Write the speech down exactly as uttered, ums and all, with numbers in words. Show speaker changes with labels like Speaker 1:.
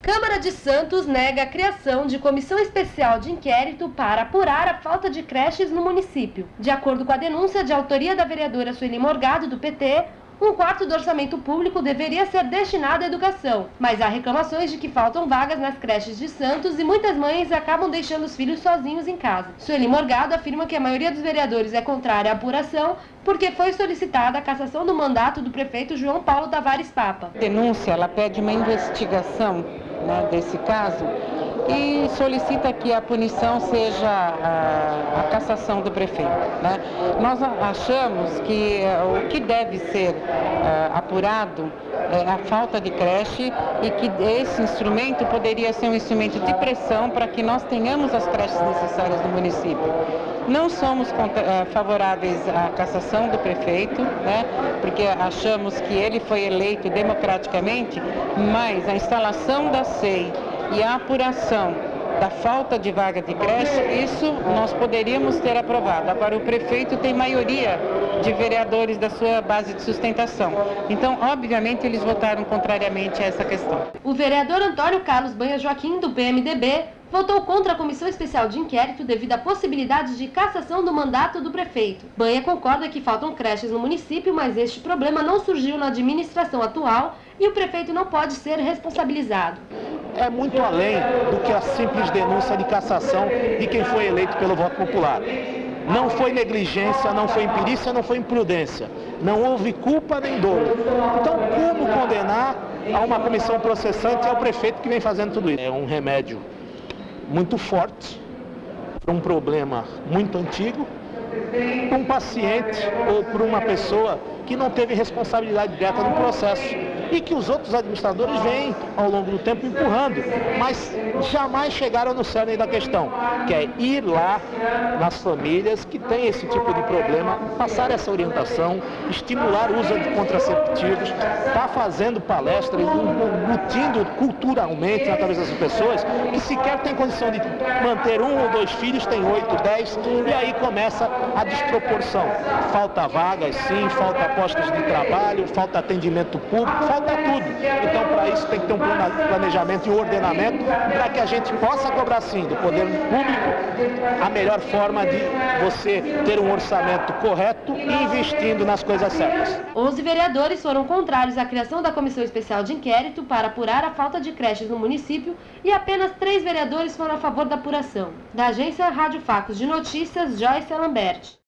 Speaker 1: Câmara de Santos nega a criação de comissão especial de inquérito para apurar a falta de creches no município. De acordo com a denúncia de autoria da vereadora Sueli Morgado, do P T, um quarto do orçamento público deveria ser destinado à educação, mas há reclamações de que faltam vagas nas creches de Santos e muitas mães acabam deixando os filhos sozinhos em casa. Sueli Morgado afirma que a maioria dos vereadores é contrária à apuração porque foi solicitada a cassação do mandato do prefeito João Paulo Tavares Papa.
Speaker 2: A denúncia ela pede uma investigação, né, desse caso e solicita que a punição seja a, a cassação do prefeito, né? Nós achamos que uh, o que deve ser uh, apurado é a falta de creche e que esse instrumento poderia ser um instrumento de pressão para que nós tenhamos as creches necessárias no município. Não somos contra, uh, favoráveis à cassação do prefeito, né? Porque achamos que ele foi eleito democraticamente, mas a instalação da S E I e a apuração da falta de vaga de creche, isso nós poderíamos ter aprovado. Agora, o prefeito tem maioria de vereadores da sua base de sustentação. Então, obviamente, eles votaram contrariamente a essa questão.
Speaker 1: O vereador Antônio Carlos Banha Joaquim, do P M D B, votou contra a comissão especial de inquérito devido à possibilidade de cassação do mandato do prefeito. Banha concorda que faltam creches no município, mas este problema não surgiu na administração atual e o prefeito não pode ser responsabilizado.
Speaker 3: É muito além do que a simples denúncia de cassação de quem foi eleito pelo voto popular. Não foi negligência, não foi imperícia, não foi imprudência. Não houve culpa nem dolo. Então, como condenar a uma comissão processante e ao prefeito que vem fazendo tudo isso? É um remédio muito forte para um problema muito antigo, para um paciente ou para uma pessoa que não teve responsabilidade direta no processo e que os outros administradores vêm ao longo do tempo empurrando, mas jamais chegaram no cerne da questão, que é ir lá nas famílias que têm esse tipo de problema, passar essa orientação, estimular o uso de contraceptivos, estar fazendo palestras, embutindo culturalmente na cabeça das pessoas que sequer têm condição de manter um ou dois filhos, tem oito, dez, e aí começa a desproporção. Falta vagas, sim, falta postos de trabalho, falta atendimento público, falta tudo. Então, para isso tem que ter um planejamento e um ordenamento para que a gente possa cobrar, sim, do poder público a melhor forma de você ter um orçamento correto e investindo nas coisas certas.
Speaker 1: onze vereadores foram contrários à criação da comissão especial de inquérito para apurar a falta de creches no município e apenas três vereadores foram a favor da apuração. Da agência Rádio Facos de Notícias, Joyce Lamberti.